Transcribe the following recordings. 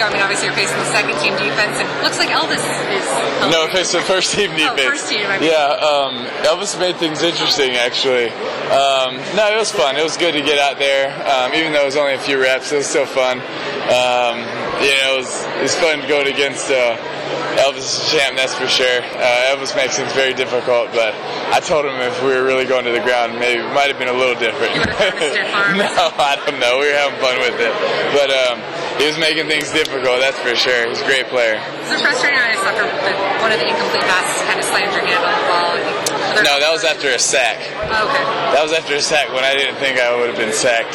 I mean, obviously you're facing the second team defense, and it looks like Elvis is helping. No, facing the first team defense. Oh, first team, I mean. Yeah, Elvis made things interesting, actually. No, it was fun. It was good to get out there. Even though it was only a few reps, it was still fun. It was fun going against Elvis is a champ, that's for sure. Elvis makes things very difficult, but I told him if we were really going to the ground, maybe it might have been a little different. You would have thrown a stiff arm? No, I don't know. We were having fun with it. But he was making things difficult, that's for sure. He's a great player. Was it frustrating when I saw one of the incomplete passes kind of slammed your hand on the ball? No, that was after a sack. Oh, okay. That was after a sack when I didn't think I would have been sacked,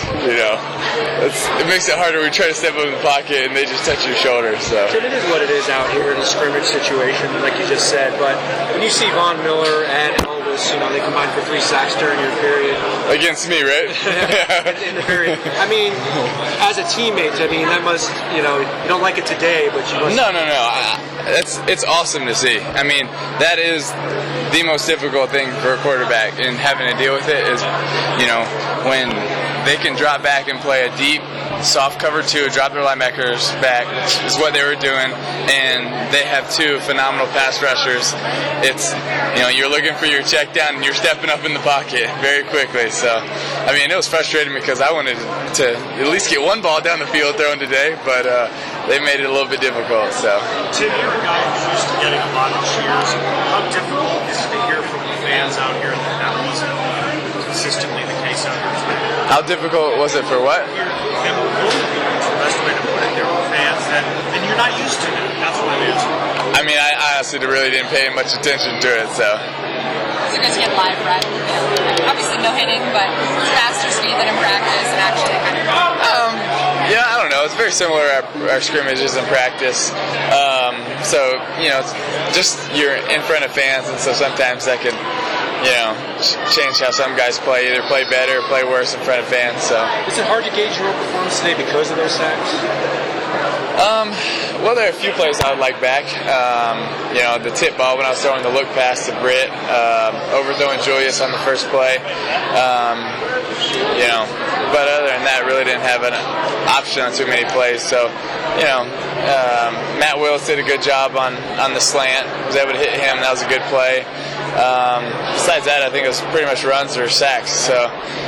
It makes it harder when you try to step up in the pocket and they just touch your shoulder. So. Tim, it is what it is out here in a scrimmage situation, like you just said. But when you see Von Miller and Elvis, they combined for 3 sacks during your period. Against me, right? In the period. I mean, as a teammate, that must, you don't like it today, but you must. No. It's awesome to see. I mean, that is the most difficult thing for a quarterback, and having to deal with it is, when they can drop back and play a deep, soft cover 2, drop their linebackers back, is what they were doing, and they have 2 phenomenal pass rushers. It's, you're looking for your check down and you're stepping up in the pocket very quickly. So, it was frustrating because I wanted to at least get one ball down the field thrown today, but they made it a little bit difficult. So. Tim, you're a guy who's used to getting a lot of cheers. How difficult is it to hear from the fans out here that wasn't consistently the case out here? How difficult was it for what? Them bullying you, the best way to put it. There were fans and you're not used to that. That's what it is. I honestly really didn't pay much attention to it, so. So you're going to get live rep. Obviously no hitting, but faster speed than in practice and actually kind of. I don't know. It's very similar to our scrimmages in practice. Just you're in front of fans, and so sometimes that can, change how some guys play. Either play better or play worse in front of fans. So. Is it hard to gauge your performance today because of those sacks? Well, there are a few plays I would like back. The tip ball when I was throwing the look pass to Britt, overthrowing Julius on the first play. But other than that, really didn't have an option on too many plays. So, Matt Willis did a good job on the slant. Was able to hit him. That was a good play. Besides that, I think it was pretty much runs or sacks. So,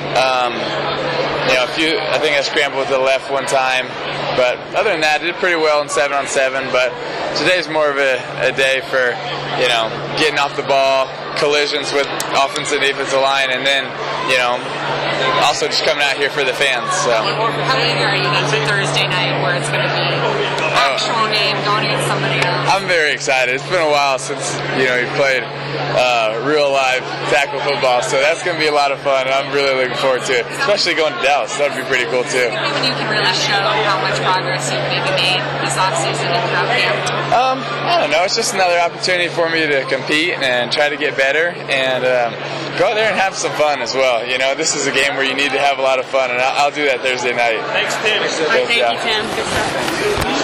I think I scrambled to the left one time. But other than that, I did pretty well in 7-on-7. But today's more of a day for, getting off the ball, collisions with offensive and defensive line, and then, also just coming out here for the fans. So. How eager are you to Thursday night where it's going to be an actual game going against somebody else? I'm very excited. It's been a while since, you played real live tackle football, so that's going to be a lot of fun, and I'm really looking forward to it, especially going to Dallas. That would be pretty cool, too. When you can really show how much progress you've maybe made this offseason and throughout camp? I don't know. It's just another opportunity for me to compete and try to get better and go out there and have some fun as well. This is a game where you need to have a lot of fun, and I'll do that Thursday night. Thanks, Tim. Thank you, Tim. Good stuff.